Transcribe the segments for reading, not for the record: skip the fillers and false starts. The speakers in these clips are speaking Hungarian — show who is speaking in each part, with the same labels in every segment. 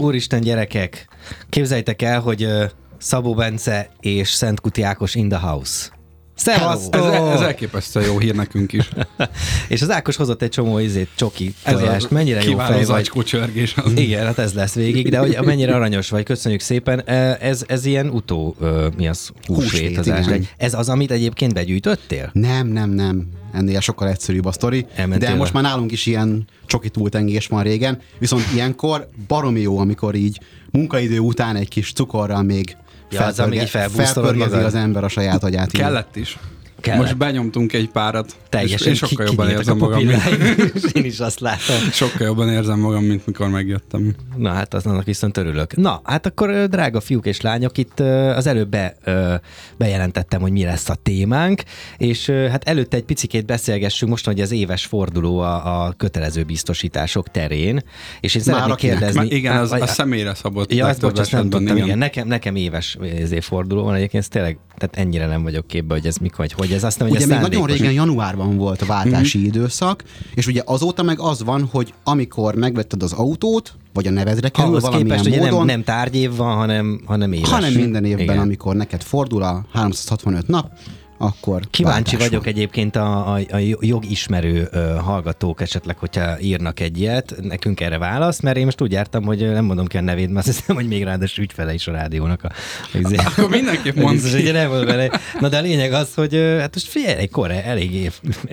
Speaker 1: Úristen, gyerekek! Képzeljétek el, hogy Szabó Bence és Szent Kuti Ákos in the house. Szevasztok!
Speaker 2: Ez elképesztően jó hír nekünk is.
Speaker 1: És az Ákos hozott egy csomó csoki tojást. Mennyire jó fej vagy.
Speaker 2: Csörgés.
Speaker 1: Igen, hát ez lesz végig, de hogy mennyire aranyos vagy. Köszönjük szépen. Ez ilyen mi az? Húsvétazás. Ez az, amit egyébként begyűjtöttél?
Speaker 3: Nem. Ennél sokkal egyszerűbb a sztori. De most már nálunk is ilyen csoki túltengés van régen. Viszont ilyenkor baromi jó, amikor így munkaidő után egy kis cukorral még felpörgezi az ember a saját agyát.
Speaker 2: Kellett is. Most benyomtunk egy párat,
Speaker 1: teljesen
Speaker 2: és sokkal jobban érzem magam.
Speaker 1: Én is azt látom.
Speaker 2: Sokkal jobban érzem magam, mint mikor megjöttem.
Speaker 1: Na hát annak viszont örülök. Na, hát akkor drága fiúk és lányok, itt az előbb bejelentettem, hogy mi lesz a témánk, és hát előtte egy picikét beszélgessünk most, hogy az éves forduló a kötelező biztosítások terén, és én szeretnék kérdezni...
Speaker 2: Igen, a személyre szabott.
Speaker 1: Ja, ezt nem tudtam, igen. Nekem éves forduló van egyébként, ez tényleg, tehát ennyire nem vagyok képbe, hogy ez mikor, hogy ez azt nem, hogy
Speaker 3: ugye még nagyon régen januárban volt a váltási időszak, és ugye azóta meg az van, hogy amikor megvetted az autót, vagy a nevedre kerül
Speaker 1: ahhoz
Speaker 3: valamilyen
Speaker 1: képest,
Speaker 3: módon.
Speaker 1: Ugye nem tárgyév van, hanem éves.
Speaker 3: Hanem minden évben, igen. Amikor neked fordul a 365 nap, akkor
Speaker 1: kíváncsi vagyok egyébként a jogismerő hallgatók esetleg, hogyha írnak egy ilyet, nekünk erre válasz, mert én most úgy jártam, hogy nem mondom ki a nevét, mert azt hiszem, hogy még ráadásul ügyfele is a rádiónak.
Speaker 2: Akkor mindenképp mondd ki.
Speaker 1: Na de a lényeg az, hogy hát most figyelj, elég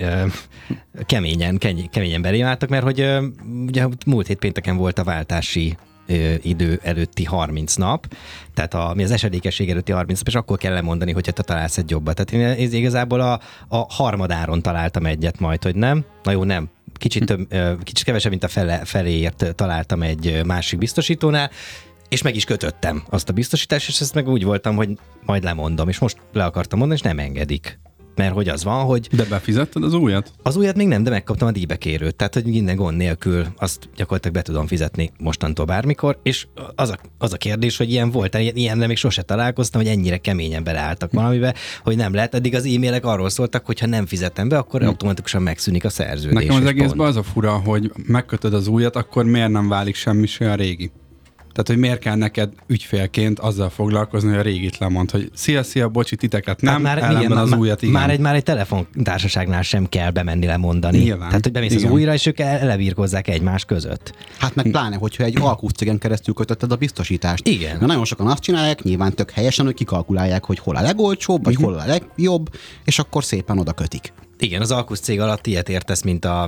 Speaker 1: keményen belém álltak, mert hogy ugye múlt hét pénteken volt a váltási idő előtti 30 nap, tehát mi az esedékesség előtti 30 nap, és akkor kell lemondani, hogyha te találsz egy jobbat. Tehát én igazából a harmadáron találtam egyet majd, hogy nem? Na jó, nem. Kicsit kevesebb, mint a feléért találtam egy másik biztosítónál, és meg is kötöttem azt a biztosítást, és ezt meg úgy voltam, hogy majd lemondom, és most le akartam mondani, és nem engedik. Mert hogy az van, hogy...
Speaker 2: De befizetted az újat?
Speaker 1: Az újat még nem, de megkaptam a díjbekérőt. Tehát, hogy minden gond nélkül azt gyakorlatilag be tudom fizetni mostantól bármikor, és az a kérdés, hogy ilyen volt, ilyenre még sose találkoztam, hogy ennyire keményen beleálltak valamibe, hogy nem lehet. Eddig az e-mailek arról szóltak, hogy ha nem fizetem be, akkor automatikusan megszűnik a szerződés.
Speaker 2: Nekem az egészben az a fura, hogy megkötöd az újat, akkor miért nem válik semmi se a régi? Tehát, hogy miért kell neked ügyfélként azzal foglalkozni, hogy a régit lemond, hogy szia, bocsi, titeket nem, ellenben az újat igen.
Speaker 1: Már egy telefontársaságnál sem kell bemenni lemondani. Nyilván. Tehát, hogy bemész az újra, és ők elevírkozzák egymás között.
Speaker 3: Hát meg pláne, hogyha egy alkuszcégen keresztül kötötted a biztosítást.
Speaker 1: Igen.
Speaker 3: De nagyon sokan azt csinálják, nyilván tök helyesen, hogy kikalkulálják, hogy hol a legolcsóbb, vagy hol a legjobb, és akkor szépen oda kötik.
Speaker 1: Igen, az Alkusz cég alatt ilyet értesz, mint a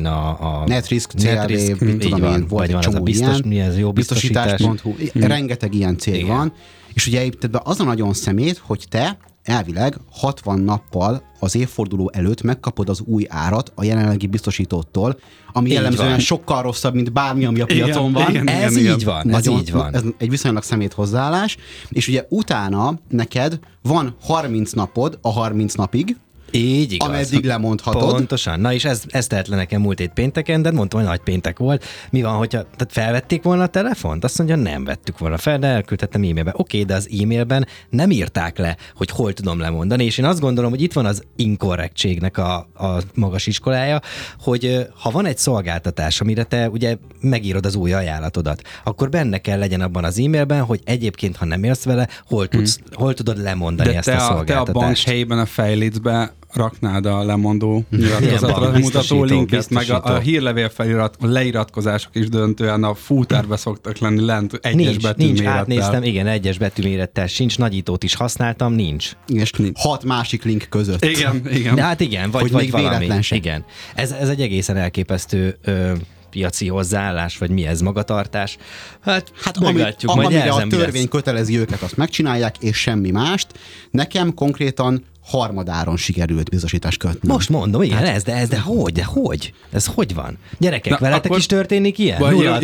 Speaker 3: Netrisk, CLV, mit tudom én, volt egy csomó ilyen, biztosítás.hu, rengeteg ilyen cég van, és ugye itt az a nagyon szemét, hogy te elvileg 60 nappal az évforduló előtt megkapod az új árat a jelenlegi biztosítótól, ami jellemzően sokkal rosszabb, mint bármi, ami a piacon van.
Speaker 1: Ez így van.
Speaker 3: Ez egy viszonylag szemét hozzáállás, és ugye utána neked van 30 napod a 30 napig,
Speaker 1: így igaz.
Speaker 3: Ameddig lemondhatod.
Speaker 1: Pontosan. Na és ez telt le nekem múlt hét pénteken, de mondtam, hogy nagy péntek volt. Mi van, hogyha tehát felvették volna a telefont? Azt mondja, nem vettük volna fel, de elküldtettem e-mailbe. Oké, de az e-mailben nem írták le, hogy hol tudom lemondani, és én azt gondolom, hogy itt van az inkorrektségnek a magas iskolája, hogy ha van egy szolgáltatás, amire te ugye megírod az új ajánlatodat, akkor benne kell legyen abban az e-mailben, hogy egyébként, ha nem érsz vele, hol tudod lemondani ezt a szolgáltatást.
Speaker 2: De te a bank helyében a fejlécbe raknád a lemondó nyilatkozatra mutató linket, meg a hírlevél leiratkozások is döntően a fúterbe szoktak lenni lent egyes betűmérettel.
Speaker 1: Nincs, átnéztem, igen, egyes betűmérettel sincs, nagyítót is használtam, nincs.
Speaker 3: És 6 másik link között.
Speaker 2: Igen.
Speaker 1: De hát igen, vagy valami. Igen. Ez egy egészen elképesztő piaci hozzáállás, vagy mi ez, magatartás. Hát meglátjuk, majd
Speaker 3: amire a törvény kötelezi őket, azt megcsinálják, és semmi mást. Nekem konkrétan harmadáron sikerült biztosítást kötni.
Speaker 1: Most mondom, igen, de hogy? Ez hogy van? Gyerekek, veletek is történik ilyen?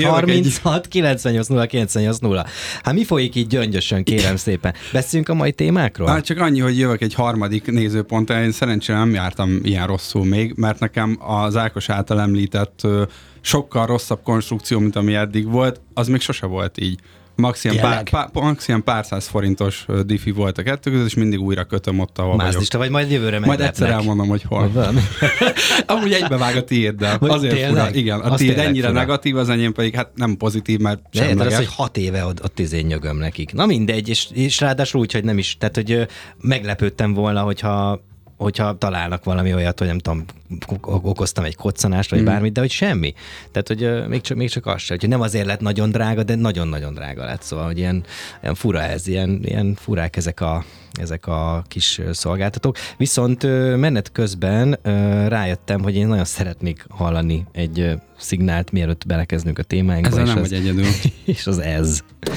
Speaker 1: 0-36 98 0 98 0. Hát mi folyik így gyöngyösen, kérem szépen? Beszéljünk a mai témákról?
Speaker 2: Hát csak annyi, hogy jövök egy harmadik nézőponttal, én szerencsére nem jártam ilyen rosszul még, mert nekem az Ákos által említett sokkal rosszabb konstrukció, mint ami eddig volt, az még sose volt így. Maximum pár száz forintos diffi volt a kettő között, és mindig újra kötöm ott, ahol
Speaker 1: Mázdista, vagy majd jövőre meglepnek.
Speaker 2: Majd egyszer elmondom, hogy hol. Amúgy egybevág a tiéddel. Azért fura. Igen, a tiéd ennyire negatív, az enyém pedig hát nem pozitív, mert
Speaker 1: semleges. Az, hogy 6 éve ott nyögöm nekik. Na mindegy, és ráadásul úgy, hogy nem is, tehát hogy meglepődtem volna, hogyha találnak valami olyat, hogy nem tudom, okoztam egy koccanást, vagy bármit, de hogy semmi. Tehát, hogy még csak az sem, hogy nem azért lett nagyon drága, de nagyon-nagyon drága lett. Szóval, hogy ilyen fura ez, ilyen furák ezek a kis szolgáltatók. Viszont menet közben rájöttem, hogy én nagyon szeretnék hallani egy szignált, mielőtt belekezdünk a témáinkba.
Speaker 2: Ezzel nem vagy egyedül.
Speaker 1: És az ez.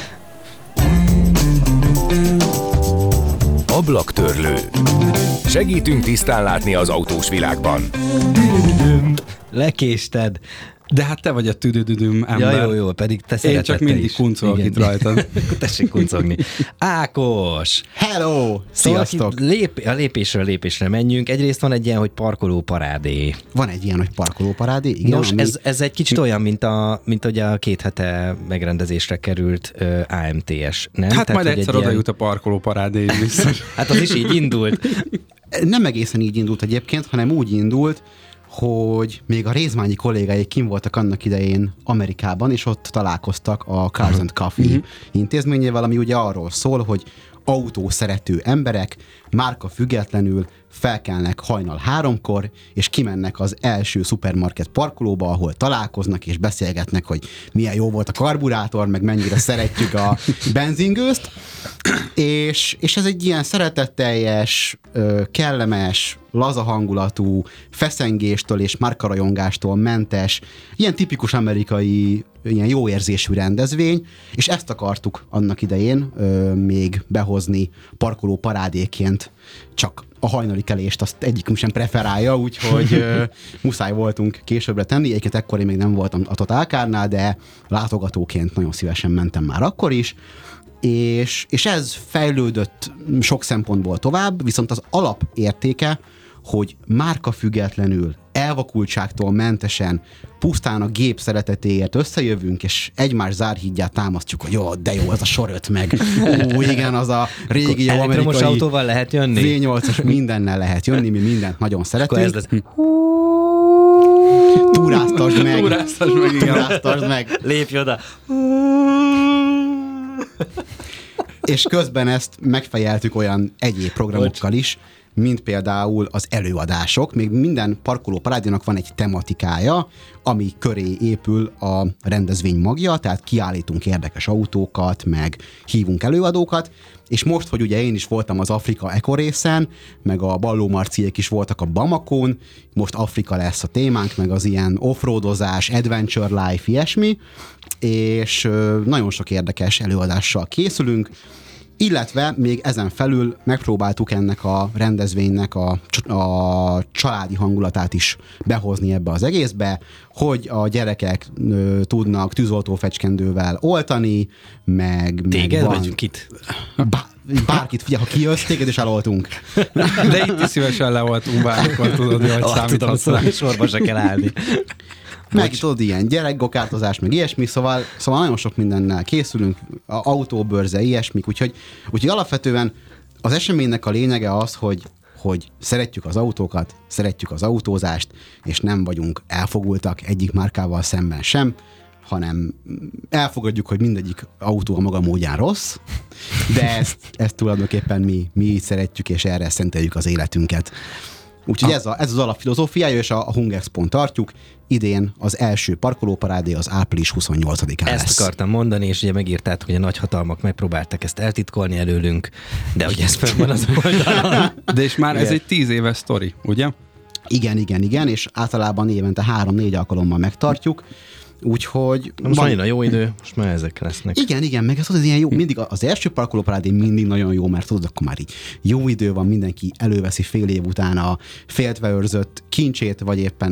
Speaker 4: Ablaktörlő. Segítünk tisztán látni az autós világban.
Speaker 1: Lekésted.
Speaker 2: De hát te vagy a tüdüdüdüm ember.
Speaker 1: Ja, jó, pedig te szereted.
Speaker 2: Én csak mindig kuncolok itt rajtad.
Speaker 1: Tessék kuncogni. Ákos!
Speaker 3: Hello! Sziasztok!
Speaker 1: A lépésről lépésre menjünk. Egyrészt van egy ilyen, hogy parkolóparádé.
Speaker 3: Van egy ilyen, hogy parkolóparádé, igen.
Speaker 1: Nos, ez egy kicsit olyan, mint ugye a 2 hete megrendezésre került AMTS, nem?
Speaker 2: Hát tehát, majd egyszer oda jut a parkolóparádé is biztos.
Speaker 1: Hát az is így indult.
Speaker 3: Nem egészen így indult egyébként, hanem úgy indult, hogy még a Rézmányi kollégáik kim voltak annak idején Amerikában, és ott találkoztak a Cars and Coffee intézményével, ami ugye arról szól, hogy autószerető emberek márka függetlenül felkelnek hajnal 3-kor, és kimennek az első szupermarket parkolóba, ahol találkoznak és beszélgetnek, hogy milyen jó volt a karburátor, meg mennyire szeretjük a benzingőzt, és ez egy ilyen szeretetteljes, kellemes, laza hangulatú, feszengéstől és márkarajongástól mentes, ilyen tipikus amerikai, ilyen jó érzésű rendezvény, és ezt akartuk annak idején még behozni parkoló parádéként, csak a hajnali kelést azt egyikünk sem preferálja, úgyhogy muszáj voltunk későbbre tenni. Egyébként ekkor én még nem voltam a Total Car-nál, de látogatóként nagyon szívesen mentem már akkor is, és ez fejlődött sok szempontból tovább, viszont az alapértéke, hogy márka függetlenül, elvakultságtól mentesen, pusztán a gép szeretetéért összejövünk, és egymás zárhídját támasztjuk, hogy jó, de jó, az a sor 5 meg. Ó, igen, az a régi jó amerikai
Speaker 1: elektromos autóval lehet jönni?
Speaker 3: V8-as, mindennel lehet jönni, mi mindent nagyon szeretünk. Túráztasd meg. Túráztasd meg.
Speaker 1: Lépj oda.
Speaker 3: És közben ezt megfejeltük olyan egyéb programokkal is, mint például az előadások. Még minden parkolóparádénak van egy tematikája, ami köré épül a rendezvény magja, tehát kiállítunk érdekes autókat, meg hívunk előadókat, és most, hogy ugye én is voltam az Afrika Eco részen, meg a Balló Marciék is voltak a Bamakón, most Afrika lesz a témánk, meg az ilyen offroadozás, adventure life, ilyesmi, és nagyon sok érdekes előadással készülünk, illetve még ezen felül megpróbáltuk ennek a rendezvénynek a családi hangulatát is behozni ebbe az egészbe, hogy a gyerekek tudnak tűzoltófecskendővel oltani, meg
Speaker 1: téged
Speaker 3: van...
Speaker 1: vagy kit?
Speaker 3: Bárkit, figyelj, ha kiöztéged, és eloltunk.
Speaker 2: De itt is szívesen leoltunk bárkor, tudod, hogy számíthatsz rá.
Speaker 1: Sorba se kell állni.
Speaker 3: Meg tudod, ilyen gyerekgokártozás, meg ilyesmi, szóval nagyon sok mindennel készülünk, autóbörze, ilyesmik, úgyhogy alapvetően az eseménynek a lényege az, hogy szeretjük az autókat, szeretjük az autózást, és nem vagyunk elfogultak egyik márkával szemben sem, hanem elfogadjuk, hogy mindegyik autó a maga módján rossz, de ezt tulajdonképpen mi így szeretjük, és erre szenteljük az életünket. Úgyhogy ez az alapfilozófiája, és a Hungexpon tartjuk. Idén az első parkolóparádé az április 28-án lesz.
Speaker 1: Ezt akartam mondani, és ugye megírtátok, hogy a nagyhatalmak megpróbáltak ezt eltitkolni előlünk, de ugye ez fenn van az oldalon.
Speaker 2: De és már ez egy 10 éves sztori, ugye?
Speaker 3: Igen, és általában évente 3-4 alkalommal megtartjuk. Úgyhogy...
Speaker 1: Most nagyon a jó idő, most már ezek lesznek.
Speaker 3: Igen, meg ez az ilyen jó, mindig az első parkolóparádé mindig nagyon jó, mert tudod, akkor már így jó idő van, mindenki előveszi fél év után a féltve őrzött kincsét, vagy éppen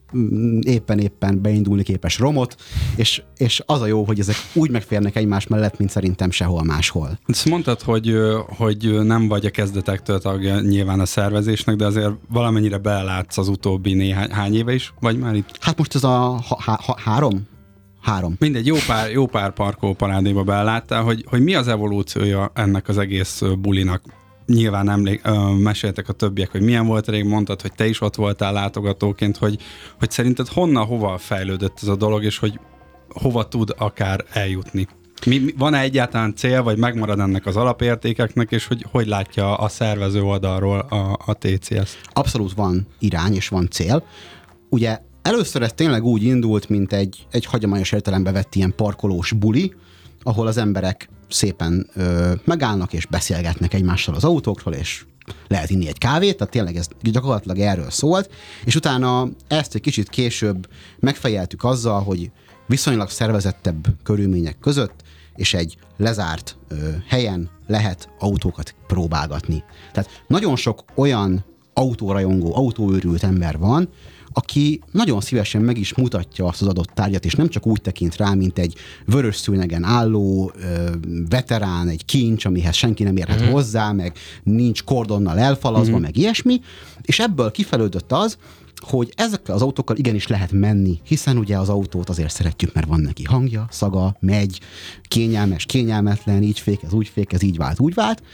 Speaker 3: éppen beindulni képes romot, és az a jó, hogy ezek úgy megférnek egymás mellett, mint szerintem sehol máshol.
Speaker 2: Ezt mondtad, hogy nem vagy a kezdetektől tagja nyilván a szervezésnek, de azért valamennyire belelátsz az utóbbi hány éve is, vagy már itt?
Speaker 3: Hát most ez a 3.
Speaker 2: Mindegy, jó pár parkolóparádéba beláttál, hogy mi az evolúciója ennek az egész bulinak. Nyilván meséltek a többiek, hogy milyen volt rég, mondtad, hogy te is ott voltál látogatóként, hogy szerinted hova fejlődött ez a dolog, és hogy hova tud akár eljutni. Van-e egyáltalán cél, vagy megmarad ennek az alapértékeknek, és hogy látja a szervező oldalról a TCS?
Speaker 3: Abszolút van irány, és van cél. Ugye először ez tényleg úgy indult, mint egy hagyományos értelembe vett ilyen parkolós buli, ahol az emberek szépen megállnak és beszélgetnek egymással az autókról, és lehet inni egy kávét, tehát tényleg ez gyakorlatilag erről szólt, és utána ezt egy kicsit később megfejeltük azzal, hogy viszonylag szervezettebb körülmények között, és egy lezárt helyen lehet autókat próbálgatni. Tehát nagyon sok olyan autórajongó, autóőrült ember van, aki nagyon szívesen meg is mutatja azt az adott tárgyat, és nem csak úgy tekint rá, mint egy vörös szőnyegen álló veterán, egy kincs, amihez senki nem érhet hozzá, meg nincs kordonnal elfalazva, meg ilyesmi, és ebből kifelődött az, hogy ezekkel az autókkal igenis lehet menni, hiszen ugye az autót azért szeretjük, mert van neki hangja, szaga, megy, kényelmes, kényelmetlen, így fékez, úgy fékez, így vált, úgy vált,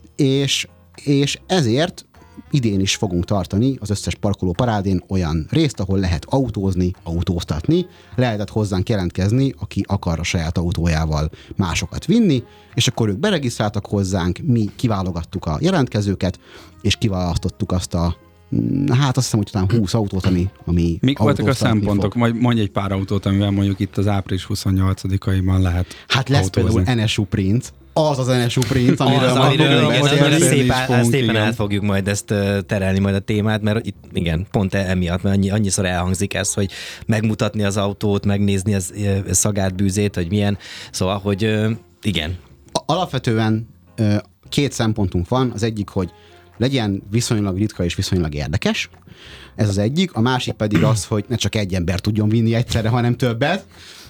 Speaker 3: és ezért idén is fogunk tartani az összes parkoló parádén olyan részt, ahol lehet autózni, autóztatni, lehetett hozzánk jelentkezni, aki akar a saját autójával másokat vinni, és akkor ők beregisztráltak hozzánk, mi kiválogattuk a jelentkezőket, és kiválasztottuk azt azt hiszem, hogy talán 20 autót, ami
Speaker 2: mik voltak a szempontok? Mondj egy pár autót, amivel mondjuk itt az április 28-aiban lehet
Speaker 3: hát lesz autózni. Például NSU Prince, az NSU Prince, amiről
Speaker 1: szépen át fogjuk majd ezt terelni majd a témát, mert itt igen, pont emiatt, mert annyiszor elhangzik ez, hogy megmutatni az autót, megnézni az szagát, bűzét, hogy milyen, szóval, hogy igen.
Speaker 3: Alapvetően 2 szempontunk van, az egyik, hogy legyen viszonylag ritka és viszonylag érdekes. Ez az egyik. A másik pedig az, hogy ne csak egy ember tudjon vinni egyszerre, hanem többet.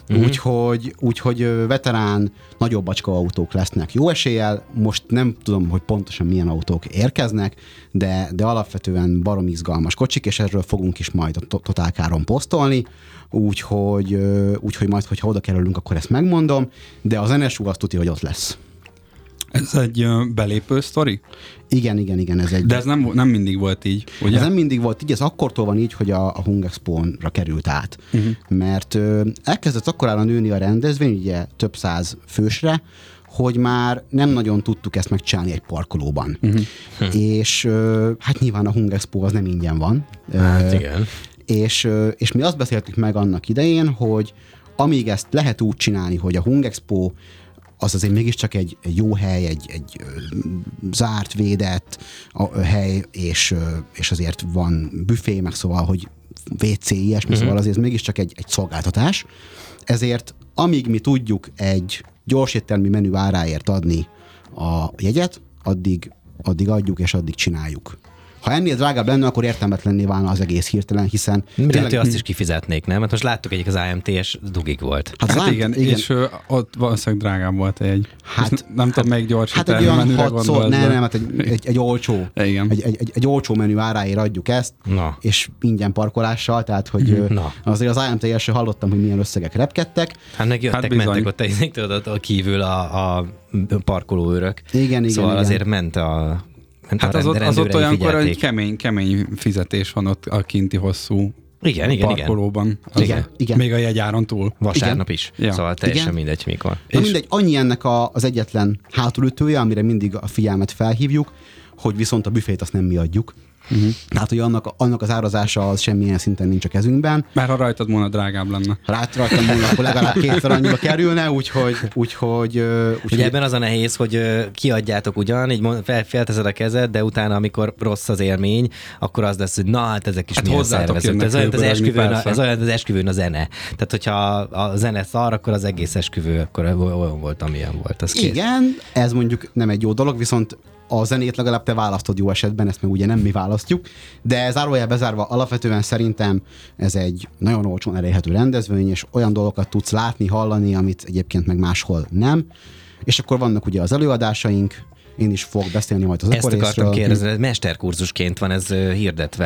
Speaker 3: Úgyhogy veterán, nagyobb acska autók lesznek jó eséllyel. Most nem tudom, hogy pontosan milyen autók érkeznek, de alapvetően barom izgalmas kocsik, és erről fogunk is majd a Totálkáron posztolni. Úgyhogy majd, hogyha oda kerülünk, akkor ezt megmondom, de az NSU azt tudja, hogy ott lesz.
Speaker 2: Ez egy belépő sztori?
Speaker 3: Igen, ez egy...
Speaker 2: De ez nem mindig volt így, ugye?
Speaker 3: Ez nem mindig volt így, ez akkortól van így, hogy a Hung Expo-ra került át. Mert elkezdett akkorára nőni a rendezvény, ugye több 100 fősre, hogy már nem nagyon tudtuk ezt megcsinálni egy parkolóban. És hát nyilván a Hung Expo az nem ingyen van.
Speaker 1: Hát igen.
Speaker 3: És mi azt beszéltük meg annak idején, hogy amíg ezt lehet úgy csinálni, hogy a Hung Expo az azért mégiscsak egy jó hely, egy zárt, védett hely, és azért van büfé, meg szóval, hogy WC, ilyesmi, szóval azért mégiscsak egy szolgáltatás. Ezért amíg mi tudjuk egy gyorséttermi menü áráért adni a jegyet, addig adjuk és addig csináljuk. Ha ennél drágább lenne, akkor értelmetlenné válna az egész hirtelen, hiszen...
Speaker 1: Lehet, hogy azt is kifizetnék, nem? Hát most láttuk egyik az AMT-es dugig volt.
Speaker 2: Hát igen, és ott valószínűleg drágább volt egy. Nem tudom, melyik gyorsítani menüre gondolod.
Speaker 3: Nem, hát egy olcsó. Egy olcsó menü áráért adjuk ezt, és ingyen parkolással, tehát hogy azért az AMT-esről hallottam, hogy milyen összegek repkedtek.
Speaker 1: Hát megjöttek, mentek ott a kívül a parkolóőrök.
Speaker 3: Igen.
Speaker 1: Szóval azért ment a...
Speaker 2: Hát az ott olyankor egy kemény fizetés van ott a kinti hosszú parkolóban.
Speaker 3: Igen.
Speaker 2: Még a jegyáron túl.
Speaker 1: Vasárnap is. Ja. Szóval teljesen mindegy mikor.
Speaker 3: Na mindegy, annyi ennek az egyetlen hátulütője, amire mindig a figyelmet felhívjuk, hogy viszont a büfét azt nem mi adjuk. Tehát, hogy annak az árazása az semmilyen szinten nincs a kezünkben.
Speaker 2: Már ha rajtad volna drágább lenne.
Speaker 3: Rajtam volna, akkor legalább 2-szer annyiba kerülne, úgyhogy...
Speaker 1: Ugye ebben az a nehéz, hogy kiadjátok ugyan, így felteszed a kezed, de utána, amikor rossz az élmény, akkor az lesz, hogy na, hát ezek is milyen szervezet. Ez olyan az esküvőn a zene. Tehát, hogyha a zene szar, akkor az egész esküvő akkor olyan volt, amilyen volt. Az
Speaker 3: igen, ez mondjuk nem egy jó dolog, viszont a zenét legalább te választod jó esetben, ezt meg ugye nem mi választjuk, de zárójel bezárva alapvetően szerintem ez egy nagyon olcsón elérhető rendezvény, és olyan dolgokat tudsz látni, hallani, amit egyébként meg máshol nem. És akkor vannak ugye az előadásaink, én is fogok beszélni majd az
Speaker 1: ökorészről. Ezt akartam kérdezni, mesterkurzusként van ez hirdetve.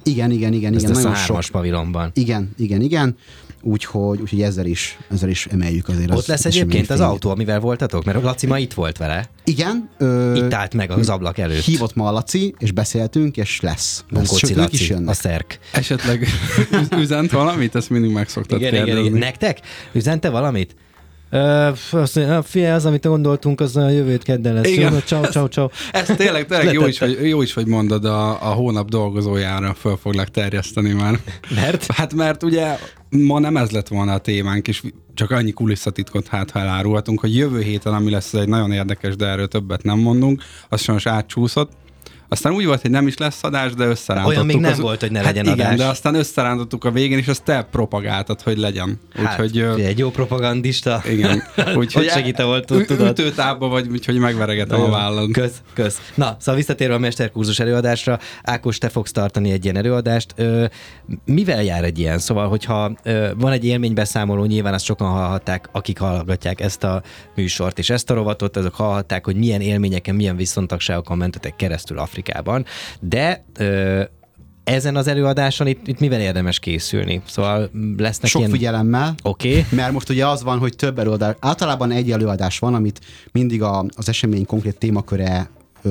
Speaker 3: Igen.
Speaker 1: Ez nagyon sok
Speaker 3: pavilonban. Igen. Úgyhogy ezzel is emeljük azért.
Speaker 1: Ott lesz egyébként az autó, amivel voltatok? Mert Laci ma itt volt vele.
Speaker 3: Igen.
Speaker 1: Itt állt meg az ablak előtt.
Speaker 3: Hívott ma a Laci, és beszéltünk, és lesz.
Speaker 1: Bunkóci Laci, a szerk.
Speaker 2: Esetleg üzent valamit? Ezt mindig meg szoktad kérdezni.
Speaker 1: Igen. Nektek? Üzente valamit? Figyelj, az, amit gondoltunk, az a jövőt kedden lesz.
Speaker 2: Igen.
Speaker 1: Ciao.
Speaker 2: Ez tényleg jó is, hogy mondod, a hónap dolgozójára föl foglak terjeszteni már.
Speaker 1: Mert?
Speaker 2: Mert ugye ma nem ez lett volna a témánk, és csak annyi kulisszatitkot ha elárulhatunk, hogy jövő héten, ami lesz, egy nagyon érdekes, de erről többet nem mondunk, az sajnos átcsúszott. Aztán úgy volt, hogy nem is lesz adás, de összerántottuk.
Speaker 1: Olyan még nem volt, hogy ne legyen adás.
Speaker 2: Igen, de aztán összerántottuk a végén, és azt te propagáltad, hogy legyen.
Speaker 1: Úgyhogy egy jó propagandista.
Speaker 2: Igen.
Speaker 1: Úgyhogy segíte volt, tudod.
Speaker 2: Ütőtábba vagy, úgyhogy megveregetem a vállam.
Speaker 1: Kösz. Na, szóval visszatérve a mesterkurzus előadásra, Ákos, te fogsz tartani egy ilyen előadást. Mivel jár egy ilyen? Szóval, hogyha van egy élménybeszámoló, nyilván azt sokan hallhatták, akik hallgatják ezt a műsort és ezt a rovatot, azok hallhatták, hogy milyen élményeken, milyen viszontagságokon mentetek keresztül Afrikában, de ezen az előadáson itt mivel érdemes készülni? Szóval lesznek
Speaker 3: sok figyelemmel,
Speaker 1: Okay.
Speaker 3: Mert most ugye az van, hogy több előadás, általában egy előadás van, amit mindig az esemény konkrét témaköre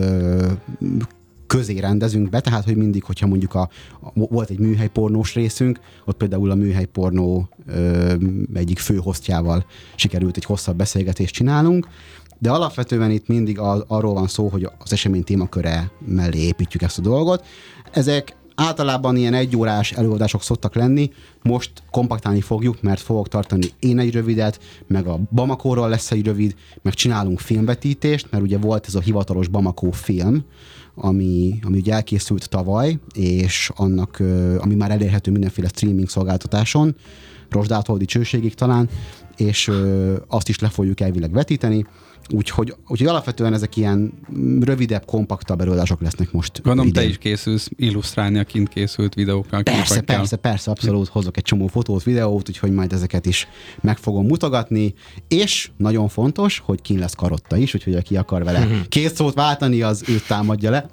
Speaker 3: közé rendezünk be, tehát hogy mindig, hogyha mondjuk volt egy műhelypornós részünk, ott például a műhelypornó egyik főhostjával sikerült egy hosszabb beszélgetést csinálnunk, de alapvetően itt mindig arról van szó, hogy az esemény témaköre mellé építjük ezt a dolgot. Ezek általában ilyen egyórás előadások szoktak lenni, most kompaktálni fogjuk, mert fogok tartani én egy rövidet, meg a Bamakóról lesz egy rövid, meg csinálunk filmvetítést, mert ugye volt ez a hivatalos Bamako film, ami ugye elkészült tavaly, és ami már elérhető mindenféle streaming szolgáltatáson, Rozsdától dicsőségig talán, és azt is le fogjuk elvileg vetíteni. Úgyhogy alapvetően ezek ilyen rövidebb, kompaktabb előadások lesznek most.
Speaker 2: Gondolom, te is készülsz illusztrálni a kint készült videókkal.
Speaker 3: Persze, abszolút hozok egy csomó fotót, videót, úgyhogy majd ezeket is meg fogom mutogatni, és nagyon fontos, hogy kint lesz Karotta is, úgyhogy aki akar vele két szót váltani, az őt támadja le.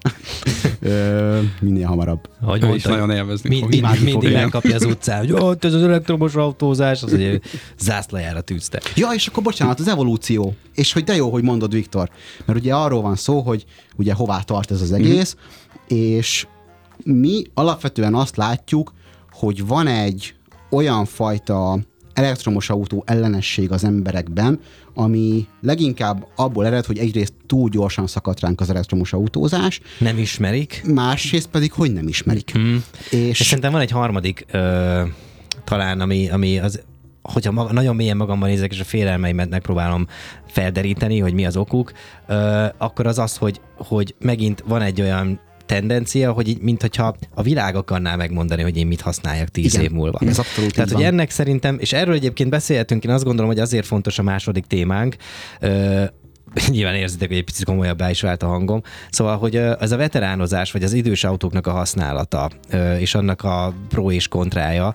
Speaker 3: Minél hamarabb.
Speaker 2: Hogy ő is nagyon élvezni fog.
Speaker 1: Mindig megkapja az utcán, hogy ez az elektromos autózás, az ugye zászlajára tűzte.
Speaker 3: Ja, és akkor bocsánat, az evolúció. És hogy de jó, hogy mondod, Viktor. Mert ugye arról van szó, hogy ugye hová tart ez az egész, és mi alapvetően azt látjuk, hogy van egy olyan fajta elektromos autó ellenesség az emberekben, ami leginkább abból ered, hogy egyrészt túl gyorsan szakadt ránk az elektromos autózás.
Speaker 1: Nem ismerik.
Speaker 3: Másrészt pedig, hogy nem ismerik.
Speaker 1: És szerintem van egy harmadik talán, ami az, hogyha nagyon mélyen magamban nézek, és a félelmeimet megpróbálom felderíteni, hogy mi az okuk, akkor az, hogy megint van egy olyan tendencia, hogy így, mintha a világ akarná megmondani, hogy én mit használjak 10 év múlva.
Speaker 3: Ez abszolút.
Speaker 1: Tehát, hogy ennek szerintem, és erről egyébként beszélhetünk, én azt gondolom, hogy azért fontos a második témánk, nyilván érzitek, hogy egy picit komolyabbá is vált a hangom. Szóval, hogy ez a veteránozás, vagy az idős autóknak a használata, és annak a pro és kontrája,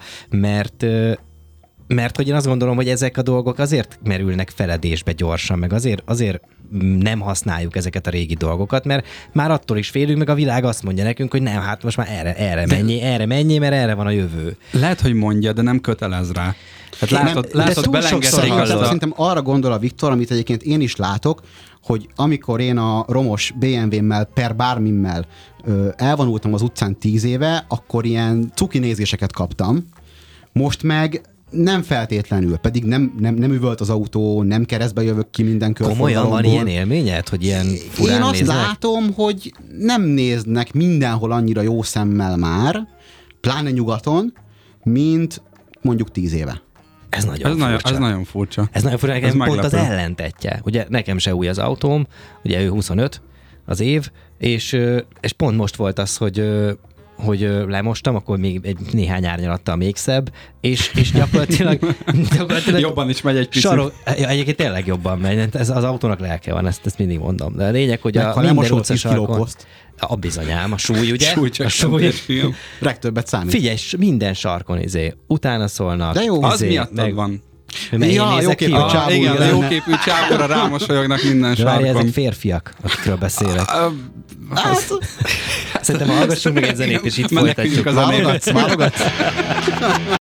Speaker 1: mert hogy én azt gondolom, hogy ezek a dolgok azért merülnek feledésbe gyorsan, meg azért nem használjuk ezeket a régi dolgokat, mert már attól is félünk, meg a világ azt mondja nekünk, hogy nem, hát most már erre menjél, mert erre van a jövő.
Speaker 2: Lehet, hogy mondja, de nem kötelez rá. Hát látod belengedték azt.
Speaker 3: Szerintem arra gondol a Viktor, amit egyébként én is látok, hogy amikor én a romos BMW-mmel per bármimmel elvonultam az utcán 10 éve, akkor ilyen cuki nézéseket kaptam. Most meg nem feltétlenül, pedig nem üvölt az autó, nem keresztbe jövök ki minden körforgalomból.
Speaker 1: Komolyan van ilyen élményed, hogy ilyen furán
Speaker 3: Én azt
Speaker 1: néznek?
Speaker 3: látom, hogy nem néznek mindenhol annyira jó szemmel már, pláne nyugaton, mint mondjuk 10 éve.
Speaker 1: Ez nagyon furcsa.
Speaker 2: Ez nagyon furcsa.
Speaker 1: Ez nagyon furcsa, nekem pont az ellentetje. Ugye nekem se új az autóm, ugye ő 25 az év, és pont most volt az, hogy lemostam, akkor még egy néhány árnyalattal még szebb, és gyakorlatilag
Speaker 2: jobban is megy egy picit.
Speaker 1: Egyébként tényleg jobban megy, ez az autónak lelke van, ezt mindig mondom. De a lényeg, hogy a minden utcasarkon... A bizonyám, a súly, ugye?
Speaker 2: A súly.
Speaker 3: Legtöbbet számít.
Speaker 1: Figyelj, minden sarkon utána szólnak.
Speaker 3: De jó.
Speaker 2: Az miattad van.
Speaker 3: Ja, jóképű csávó.
Speaker 2: Igen, jóképű csávóra rámosolyognak minden sarkon.
Speaker 1: Várj, ezek férfiak, akikről beszélek. Szerintem hallgassunk meg egy zenét, és itt folytatjuk.
Speaker 3: Válogatsz?